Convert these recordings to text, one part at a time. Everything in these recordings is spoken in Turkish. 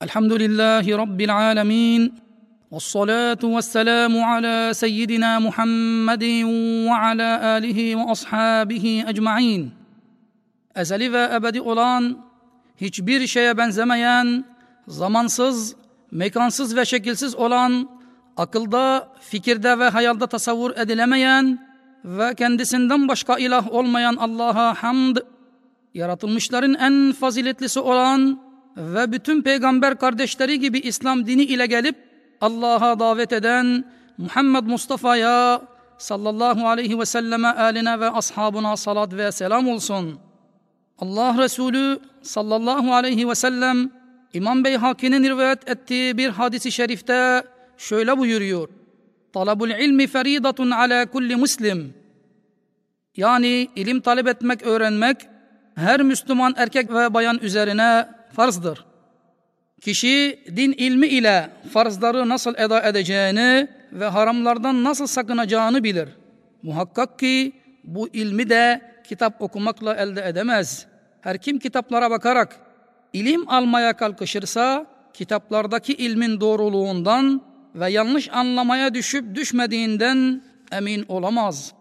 Elhamdülillahi Rabbil alemin. Vessalatu vesselamu ala seyyidina Muhammedin ve ala alihi ve ashabihi ecma'in. Ezeli ve ebedi olan, hiçbir şeye benzemeyen, zamansız, mekansız ve şekilsiz olan, akılda, fikirde ve hayalde tasavvur edilemeyen ve kendisinden başka ilah olmayan Allah'a hamd, yaratılmışların en faziletlisi olan ve bütün peygamber kardeşleri gibi İslam dini ile gelip Allah'a davet eden Muhammed Mustafa'ya sallallahu aleyhi ve selleme, aline ve ashabına salat ve selam olsun. Allah Resulü sallallahu aleyhi ve sellem İmam Beyhaki'nin rivayet ettiği bir hadisi şerifte şöyle buyuruyor: Talabul ilmi feridatun ala kulli muslim. Yani ilim talep etmek, öğrenmek her Müslüman erkek ve bayan üzerine farzdır. Kişi din ilmi ile farzları nasıl eda edeceğini ve haramlardan nasıl sakınacağını bilir. Muhakkak ki bu ilmi de kitap okumakla elde edemez. Her kim kitaplara bakarak ilim almaya kalkışırsa, kitaplardaki ilmin doğruluğundan ve yanlış anlamaya düşüp düşmediğinden emin olamaz.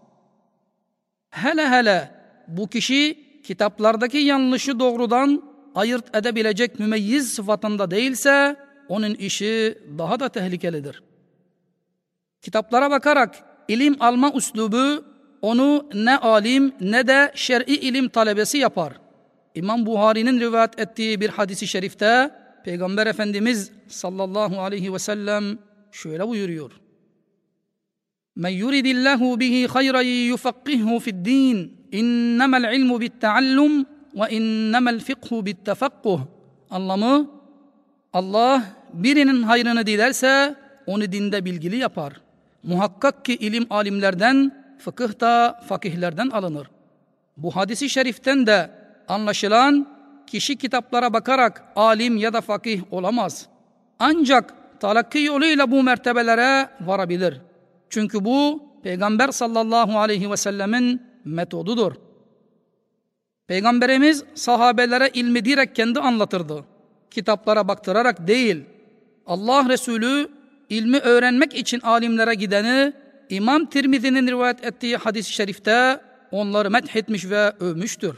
Hele bu kişi kitaplardaki yanlışı doğrudan ayırt edebilecek mümeyyiz sıfatında değilse, onun işi daha da tehlikelidir. Kitaplara bakarak ilim alma üslubu onu ne alim ne de şer'i ilim talebesi yapar. İmam Buhari'nin rivayet ettiği bir hadisi şerifte Peygamber Efendimiz sallallahu aleyhi ve sellem şöyle buyuruyor: Men yuridillahu bihi hayran yufakkihu fi'd-din. İnnemel ilmu bit-taallum ve innemel fikhu bit-tefakkuh. Anlamı, Allah birinin hayrını dilerse onu dinde bilgili yapar. Muhakkak ki ilim alimlerden, fıkıh da fakihlerden alınır. Bu hadisi şeriften de anlaşılan, kişi kitaplara bakarak alim ya da fakih olamaz. Ancak talakki yoluyla bu mertebelere varabilir. Çünkü bu Peygamber sallallahu aleyhi ve sellemin metodudur. Peygamberimiz sahabelere ilmi direkt kendi anlatırdı. Kitaplara baktırarak değil. Allah Resulü ilmi öğrenmek için alimlere gideni İmam Tirmizi'nin rivayet ettiği hadis-i şerifte onları methetmiş ve övmüştür.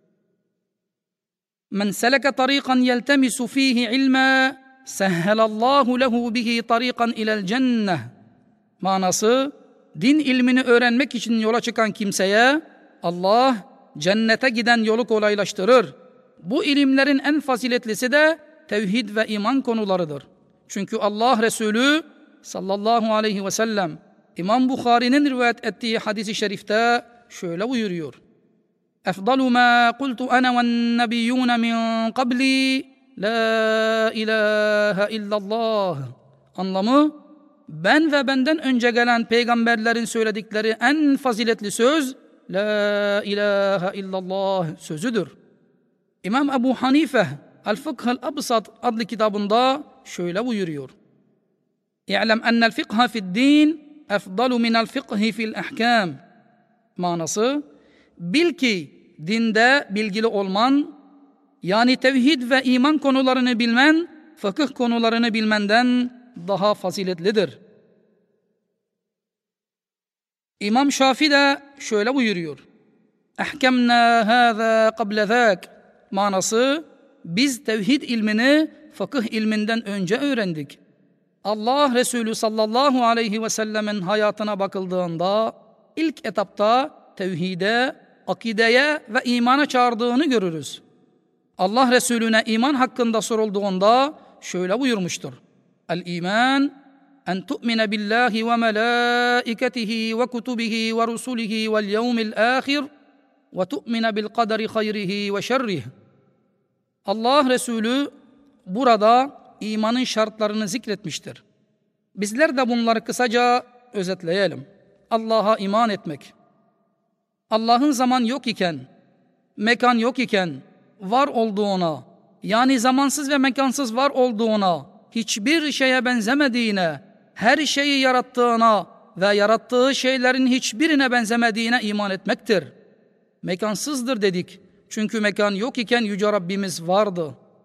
Men seleke tariqan yeltemisu fihi ilma sehhelallahu lehu bihi tariqan ilel cenneh. Manası, din ilmini öğrenmek için yola çıkan kimseye Allah cennete giden yolu kolaylaştırır. Bu ilimlerin en faziletlisi de tevhid ve iman konularıdır. Çünkü Allah Resulü sallallahu aleyhi ve sellem İmam Bukhari'nin rivayet ettiği hadis-i şerifte şöyle buyuruyor: Efdalu ma kultu ana ven nebiyyun min qabli la ilahe illallah. Anlamı, ben ve benden önce gelen peygamberlerin söyledikleri en faziletli söz la ilahe illallah sözüdür. İmam Ebu Hanife El-Fıkhul Absat adlı kitabında şöyle buyuruyor: İ'lem ennel fıkha fi'd-din efdalu minel fıkhi fil ahkam. Manası, bil ki dinde bilgili olman, yani tevhid ve iman konularını bilmen, fıkıh konularını bilmenden daha faziletlidir. İmam Şafii de şöyle buyuruyor: Ahkemna hâzâ qable zâk. Manası, biz tevhid ilmini fıkıh ilminden önce öğrendik. Allah Resulü sallallahu aleyhi ve sellemin hayatına bakıldığında ilk etapta tevhide, akideye ve imana çağırdığını görürüz. Allah Resulüne iman hakkında sorulduğunda şöyle buyurmuştur: El-iman en tu'mine billahi ve melâiketihi ve kutubihi ve rusulihi vel yevmil âhir ve tu'mine bil kaderi hayrihi ve şerrih. Allah Resulü burada imanın şartlarını zikretmiştir. Bizler de bunları kısaca özetleyelim. Allah'a iman etmek, Allah'ın zaman yok iken, mekan yok iken var olduğuna, yani zamansız ve mekansız var olduğuna, hiçbir şeye benzemediğine, her şeyi yarattığına ve yarattığı şeylerin hiçbirine benzemediğine iman etmektir. Mekansızdır dedik. Çünkü mekan yok iken Yüce Rabbimiz vardı.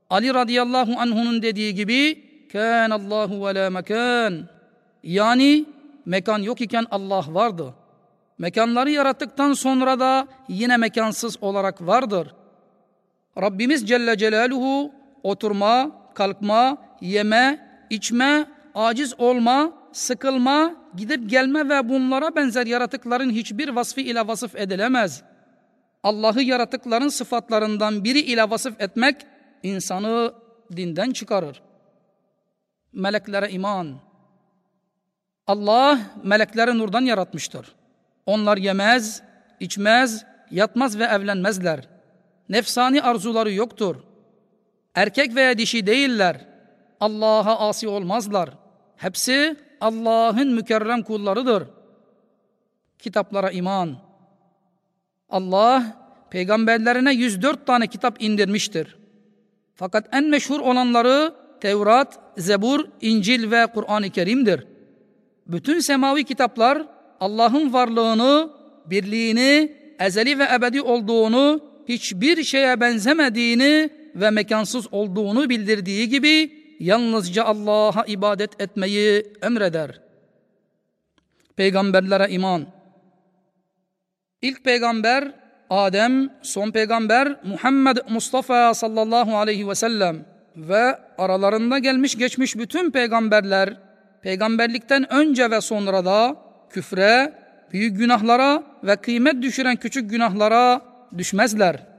Ali radıyallahu anh'unun dediği gibi kânallâhu ve lâ mekân. Yani mekan yok iken Allah vardı. Mekanları yarattıktan sonra da yine mekansız olarak vardır. Rabbimiz Celle Celaluhu oturma, kalkma, yeme, içme, aciz olma, sıkılma, gidip gelme ve bunlara benzer yaratıkların hiçbir vasfı ile vasıf edilemez. Allah'ı yaratıkların sıfatlarından biri ile vasıf etmek insanı dinden çıkarır. Meleklere iman. Allah melekleri nurdan yaratmıştır. Onlar yemez, içmez, yatmaz ve evlenmezler. Nefsani arzuları yoktur. Erkek veya dişi değiller. Allah'a asi olmazlar. Hepsi Allah'ın mükerrem kullarıdır. Kitaplara iman. Allah peygamberlerine 104 tane kitap indirmiştir. Fakat en meşhur olanları Tevrat, Zebur, İncil ve Kur'an-ı Kerim'dir. Bütün semavi kitaplar Allah'ın varlığını, birliğini, ezeli ve ebedi olduğunu, hiçbir şeye benzemediğini ve mekansız olduğunu bildirdiği gibi yalnızca Allah'a ibadet etmeyi emreder. Peygamberlere iman. İlk peygamber Adem, son peygamber Muhammed Mustafa sallallahu aleyhi ve sellem ve aralarında gelmiş geçmiş bütün peygamberler, peygamberlikten önce ve sonra da küfre, büyük günahlara ve kıymet düşüren küçük günahlara düşmezler.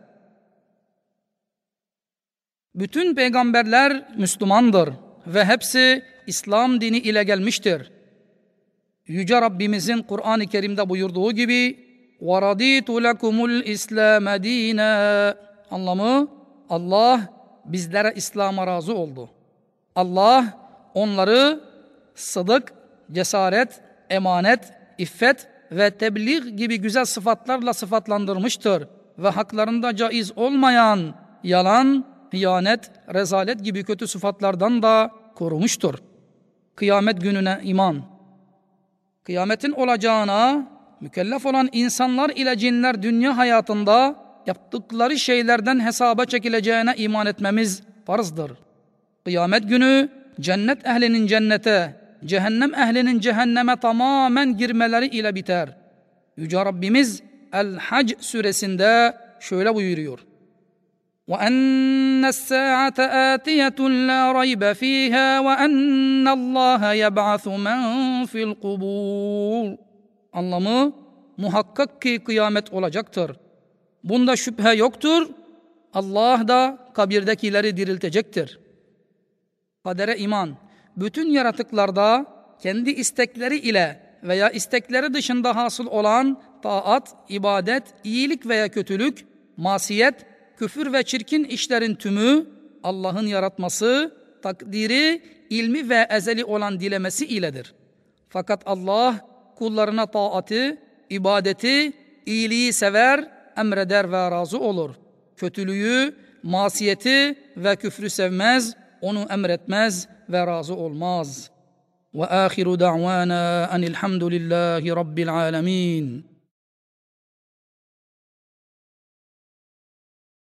Bütün peygamberler Müslümandır ve hepsi İslam dini ile gelmiştir. Yüce Rabbimizin Kur'an-ı Kerim'de buyurduğu gibi وَرَضِيتُ لَكُمُ الْإِسْلَامَ دِينًا. Anlamı Allah bizlere İslam'a razı oldu. Allah onları sıdık, cesaret, emanet, iffet ve tebliğ gibi güzel sıfatlarla sıfatlandırmıştır ve haklarında caiz olmayan yalan, hıyanet, rezalet gibi kötü sıfatlardan da korumuştur. Kıyamet gününe iman. Kıyametin olacağına mükellef olan insanlar ile cinler dünya hayatında yaptıkları şeylerden hesaba çekileceğine iman etmemiz farzdır. Kıyamet günü cennet ehlinin cennete, cehennem ehlinin cehenneme tamamen girmeleri ile biter. Yüce Rabbimiz El-Hac suresinde şöyle buyuruyor. وَأَنَّ السَّاعَةَ آتِيَةٌ لَا رَيْبَ فِيهَا وَأَنَّ اللّٰهَ يَبْعَثُ مَنْ فِي الْقُبُورِ. Anlamı muhakkak ki kıyamet olacaktır. Bunda şüphe yoktur. Allah da kabirdekileri diriltecektir. Kadere iman. Bütün yaratıklarda kendi istekleri ile veya istekleri dışında hasıl olan taat, ibadet, iyilik veya kötülük, masiyet, küfür ve çirkin işlerin tümü Allah'ın yaratması, takdiri, ilmi ve ezeli olan dilemesi iledir. Fakat Allah kullarına taatı, ibadeti, iyiliği sever, emreder ve razı olur. Kötülüğü, masiyeti ve küfrü sevmez, onu emretmez ve razı olmaz. Ve ahiru da'vana enilhamdülillahi rabbil alemin.